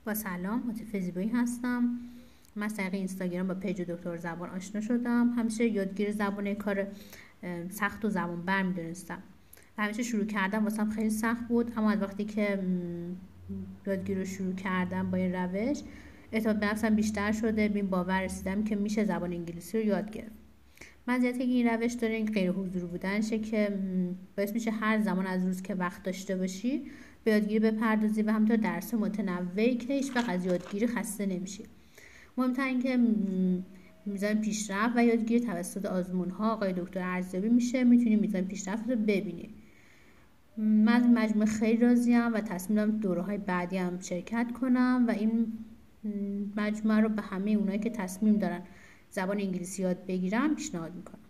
با سلام، متفق زیبایی هستم. من از طریق اینستاگرام با پیج دکتر زبان آشنا شدم. همیشه یادگیری زبان کار سخت و زبان بر می‌دونستم. همیشه شروع کردم واسم خیلی سخت بود، اما از وقتی که یادگیری رو شروع کردم با این روش، اعتماد به نفسم بیشتر شده. به این باور رسیدم که میشه زبان انگلیسی رو یاد گرفت. مزیتی که این روش داره این غیر حضوری بودنشه که باعث میشه هر زمان از روز که وقت داشته باشی به یادگیری بپردازی و همینطور درس متنوعی که هیچ وقت از یادگیری خسته نمیشی. مهمتر این که میزان پیشرفت و یادگیری توسط آزمون‌ها آقای دکتر ارزیابی میشه. میتونی میزان پیشرفت رو ببینی. من از مجموعه خیلی راضیم و تصمیم دارم دوره‌های بعدی هم شرکت کنم و این مجموعه رو به همه اونایی که تصمیم دارن زبان انگلیسی یاد بگیرن پیشنهاد میکنم.